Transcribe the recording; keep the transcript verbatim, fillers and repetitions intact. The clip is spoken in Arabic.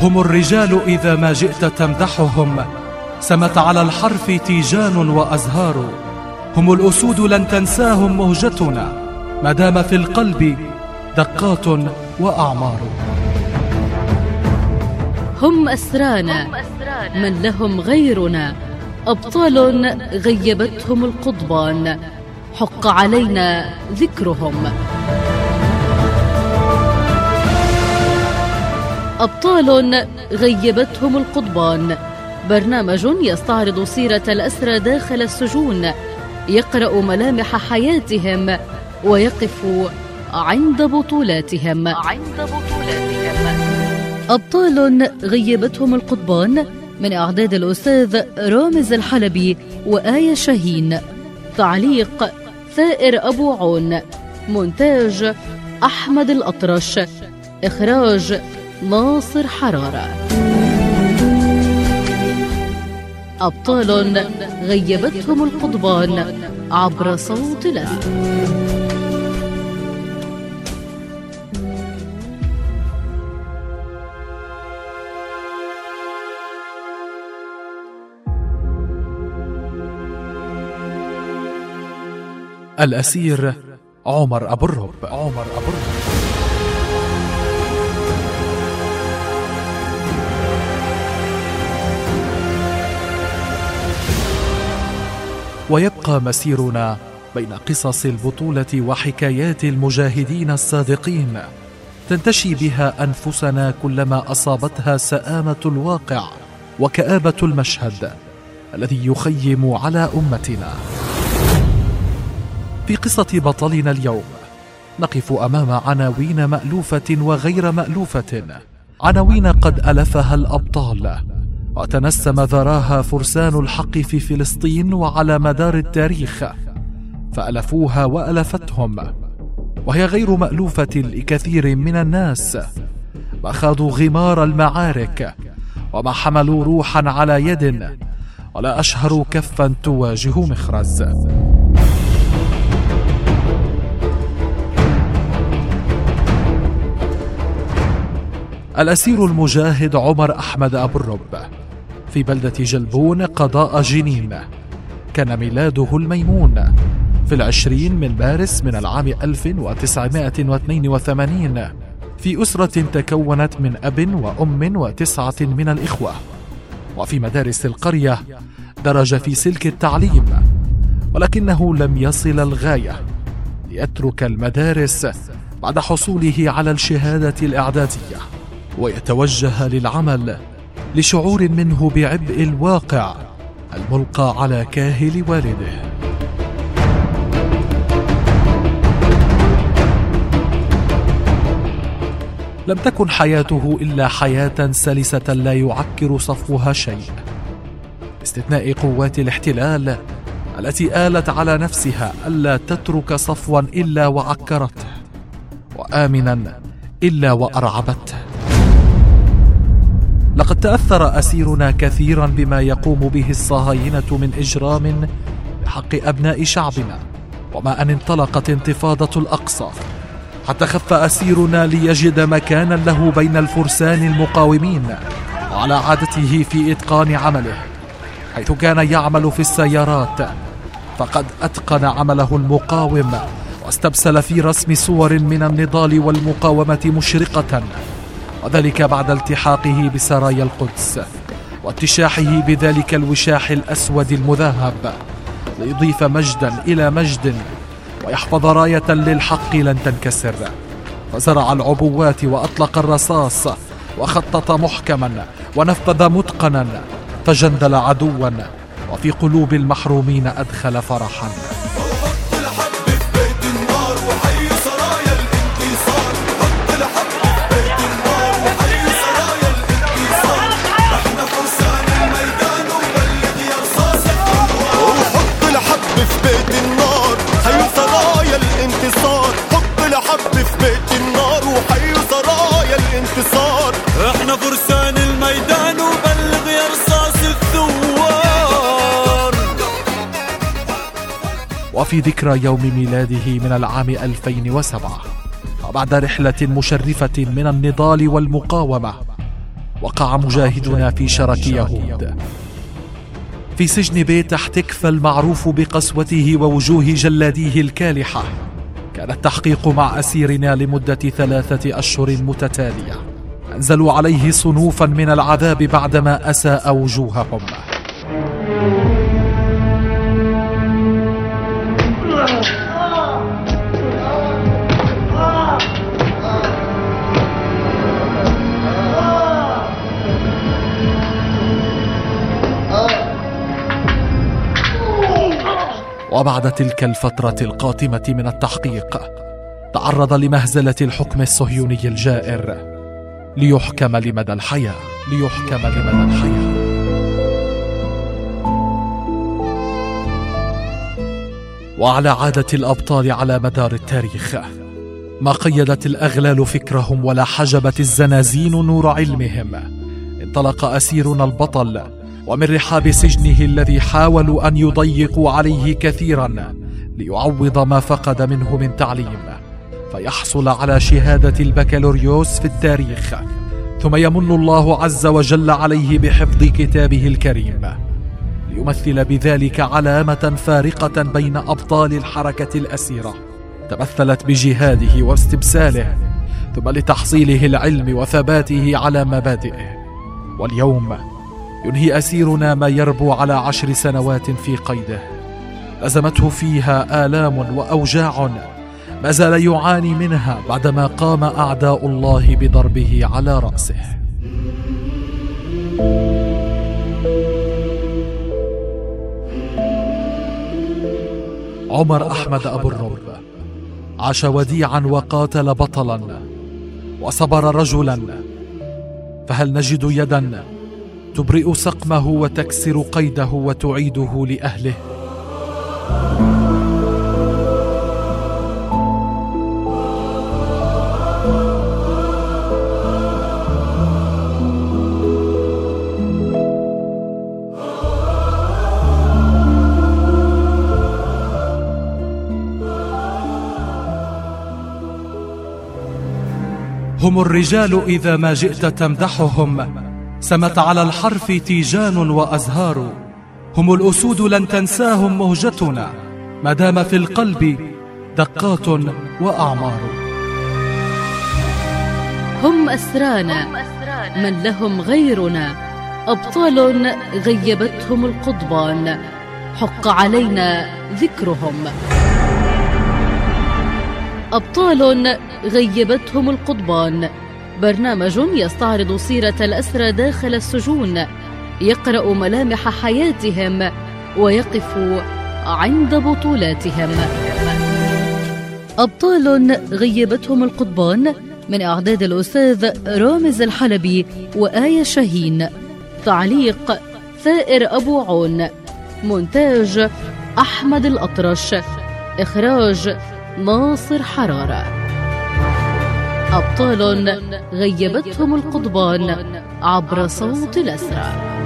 هم الرجال إذا ما جئت تمدحهم سمت على الحرف تيجان وأزهار. هم الأسود لن تنساهم مهجتنا ما دام في القلب دقات وأعمار. هم أسرانا من لهم غيرنا، أبطال غيبتهم القضبان، حق علينا ذكرهم. أبطال غيبتهم القضبان، برنامج يستعرض سيرة الأسرى داخل السجون، يقرأ ملامح حياتهم ويقف عند بطولاتهم. عند بطولاتهم. أبطال غيبتهم القضبان، من إعداد الأستاذ رامز الحلبي وآية شاهين، تعليق ثائر أبو عون، مونتاج أحمد الأطرش، إخراج ناصر حرارة. أبطال غيبتهم القضبان عبر صوت الأسد. الأسير عمر أبو الرب. عمر أبو الرب ويبقى مسيرنا بين قصص البطولة وحكايات المجاهدين الصادقين، تنتشي بها أنفسنا كلما أصابتها سآمة الواقع وكآبة المشهد الذي يخيم على أمتنا. في قصة بطلنا اليوم نقف أمام عناوين مألوفة وغير مألوفة، عناوين قد ألفها الأبطال وتنسم ذراها فرسان الحق في فلسطين وعلى مدار التاريخ، فألفوها وألفتهم، وهي غير مألوفة لكثير من الناس ما خاضوا غمار المعارك وما حملوا روحا على يد ولا أشهروا كفا تواجه مخرز. الأسير المجاهد عمر أحمد أبو الرب في بلدة جلبون قضاء جنين، كان ميلاده الميمون في العشرين من مارس من العام ألف وتسعمائة واثنين وثمانين في أسرة تكونت من أب وأم وتسعة من الإخوة. وفي مدارس القرية درج في سلك التعليم، ولكنه لم يصل الغاية ليترك المدارس بعد حصوله على الشهادة الإعدادية ويتوجه للعمل لشعور منه بعبء الواقع الملقى على كاهل والده. لم تكن حياته إلا حياة سلسة لا يعكر صفوها شيء، باستثناء قوات الاحتلال التي آلت على نفسها ألا تترك صفوا إلا وعكرته، وآمنا إلا وأرعبته. لقد تأثر أسيرنا كثيرا بما يقوم به الصهاينة من إجرام بحق أبناء شعبنا، وما أن انطلقت انتفاضة الأقصى حتى خف أسيرنا ليجد مكانا له بين الفرسان المقاومين، وعلى عادته في إتقان عمله، حيث كان يعمل في السيارات فقد أتقن عمله المقاوم واستبسل في رسم صور من النضال والمقاومة مشرقة، وذلك بعد التحاقه بسرايا القدس واتشاحه بذلك الوشاح الأسود المذهب ليضيف مجدا إلى مجد ويحفظ راية للحق لن تنكسر. فزرع العبوات وأطلق الرصاص وخطط محكما ونفذ متقنا، فجندل عدوا وفي قلوب المحرومين أدخل فرحا. احنا فرسان الميدان وبلغ يا رصاص الثوار. وفي ذكرى يوم ميلاده من العام ألفين وسبعة، وبعد رحلة مشرفة من النضال والمقاومة، وقع مجاهدنا في شرك يهود في سجن بيت حتكفى المعروف بقسوته ووجوه جلاديه الكالحة. كان التحقيق مع أسيرنا لمدة ثلاثة أشهر متتالية. أنزلوا عليه صنوفا من العذاب بعدما أساء وجوههم. وبعد تلك الفترة القاتمة من التحقيق تعرض لمهزلة الحكم الصهيوني الجائر ليحكم لمدى الحياة ليحكم لمدى الحياة وعلى عادة الأبطال على مدار التاريخ، ما قيدت الأغلال فكرهم ولا حجبت الزنازين نور علمهم، انطلق أسيرنا البطل ومن رحاب سجنه الذي حاولوا أن يضيقوا عليه كثيرا ليعوض ما فقد منه من تعليم، فيحصل على شهادة البكالوريوس في التاريخ، ثم يمن الله عز وجل عليه بحفظ كتابه الكريم ليمثل بذلك علامة فارقة بين أبطال الحركة الأسيرة تمثلت بجهاده واستبساله، ثم لتحصيله العلم وثباته على مبادئه. واليوم ينهي أسيرنا ما يربو على عشر سنوات في قيده لزمته فيها آلام وأوجاع ما زال يعاني منها بعدما قام أعداء الله بضربه على رأسه. عمر أحمد أبو الرب عاش وديعا وقاتل بطلا وصبر رجلا، فهل نجد يدا تبرئ سقمه وتكسر قيده وتعيده لأهله؟ هم الرجال إذا ما جئت تمدحهم، سمت على الحرف تيجان وأزهار. هم الأسود لن تنساهم مهجتنا ما دام في القلب دقات وأعمار. هم أسرانا من لهم غيرنا، أبطال غيبتهم القضبان، حق علينا ذكرهم. أبطال غيبتهم القضبان، برنامج يستعرض سيرة الأسرى داخل السجون، يقرأ ملامح حياتهم ويقف عند بطولاتهم. أبطال غيبتهم القضبان، من إعداد الأستاذ رامز الحلبي وآية شاهين، تعليق ثائر أبو عون، مونتاج أحمد الأطرش، إخراج ناصر حرارة. أبطال غيبتهم القضبان عبر صوت الأسرى.